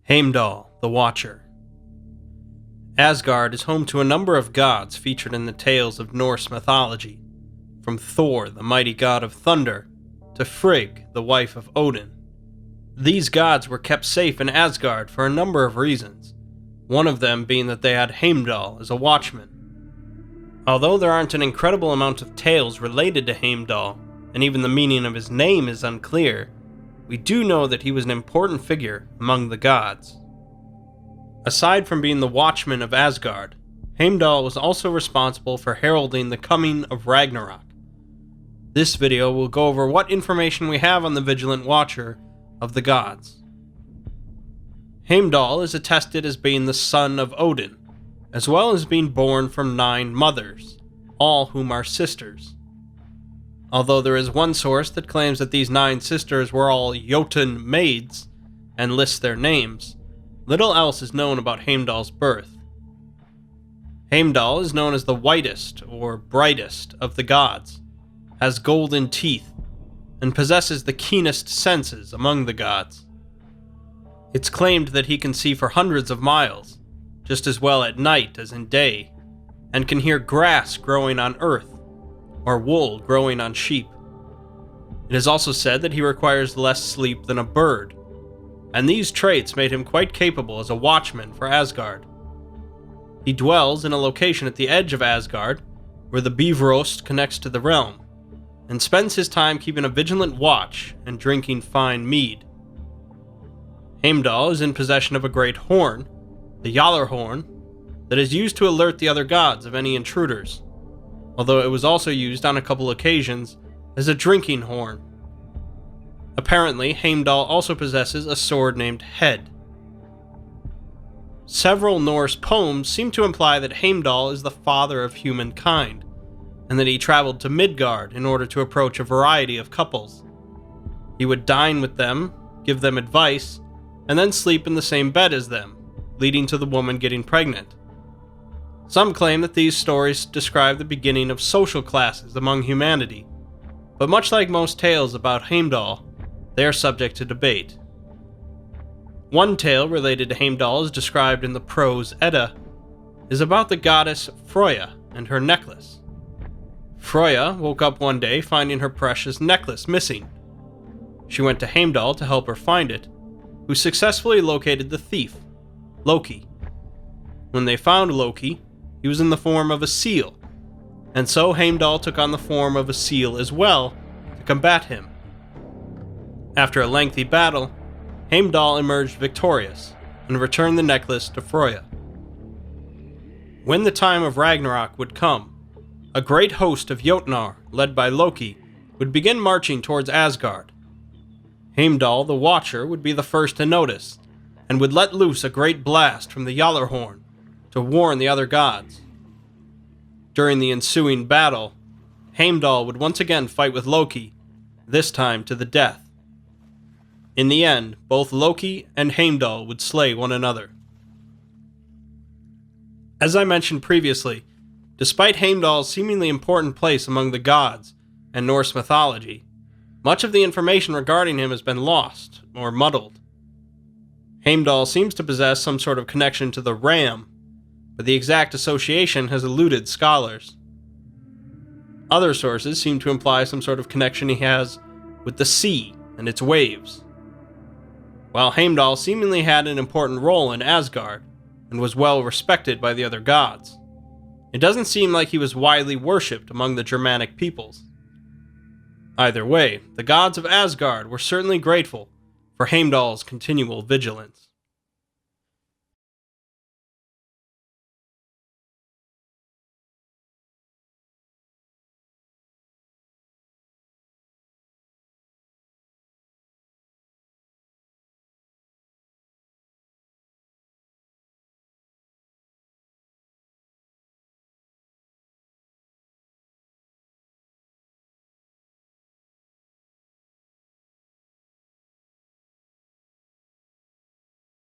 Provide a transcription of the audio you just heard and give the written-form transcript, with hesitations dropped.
Heimdall, the Watcher. Asgard is home to a number of gods featured in the tales of Norse mythology, from Thor, the mighty god of thunder, to Frigg, the wife of Odin. These gods were kept safe in Asgard for a number of reasons, one of them being that they had Heimdall as a watchman. Although there aren't an incredible amount of tales related to Heimdall, and even the meaning of his name is unclear, we do know that he was an important figure among the gods. Aside from being the watchman of Asgard, Heimdall was also responsible for heralding the coming of Ragnarok. This video will go over what information we have on the Vigilant Watcher of the gods. Heimdall is attested as being the son of Odin, as well as being born from 9 mothers, all whom are sisters. Although there is one source that claims that these 9 sisters were all Jotun maids, and lists their names, little else is known about Heimdall's birth. Heimdall is known as the whitest, or brightest, of the gods, has golden teeth, and possesses the keenest senses among the gods. It's claimed that he can see for hundreds of miles, just as well at night as in day, and can hear grass growing on earth, or wool growing on sheep. It is also said that he requires less sleep than a bird, and these traits made him quite capable as a watchman for Asgard. He dwells in a location at the edge of Asgard, where the Bifrost connects to the realm, and spends his time keeping a vigilant watch and drinking fine mead. Heimdall is in possession of a great horn, the Gjallarhorn, that is used to alert the other gods of any intruders, although it was also used on a couple occasions as a drinking horn. Apparently, Heimdall also possesses a sword named Head. Several Norse poems seem to imply that Heimdall is the father of humankind, and that he traveled to Midgard in order to approach a variety of couples. He would dine with them, give them advice, and then sleep in the same bed as them, leading to the woman getting pregnant. Some claim that these stories describe the beginning of social classes among humanity, but much like most tales about Heimdall, they are subject to debate. One tale related to Heimdall, as described in the prose Edda, is about the goddess Freyja and her necklace. Freyja woke up one day finding her precious necklace missing. She went to Heimdall to help her find it, who successfully located the thief, Loki. When they found Loki, he was in the form of a seal, and so Heimdall took on the form of a seal as well to combat him. After a lengthy battle, Heimdall emerged victorious and returned the necklace to Freyja. When the time of Ragnarok would come, a great host of Jotnar, led by Loki, would begin marching towards Asgard. Heimdall, the Watcher, would be the first to notice, and would let loose a great blast from the Gjallarhorn to warn the other gods. During the ensuing battle, Heimdall would once again fight with Loki, this time to the death. In the end, both Loki and Heimdall would slay one another. As I mentioned previously, despite Heimdall's seemingly important place among the gods and Norse mythology, much of the information regarding him has been lost or muddled. Heimdall seems to possess some sort of connection to the ram, but the exact association has eluded scholars. Other sources seem to imply some sort of connection he has with the sea and its waves. While Heimdall seemingly had an important role in Asgard and was well respected by the other gods, it doesn't seem like he was widely worshipped among the Germanic peoples. Either way, the gods of Asgard were certainly grateful for Heimdall's continual vigilance.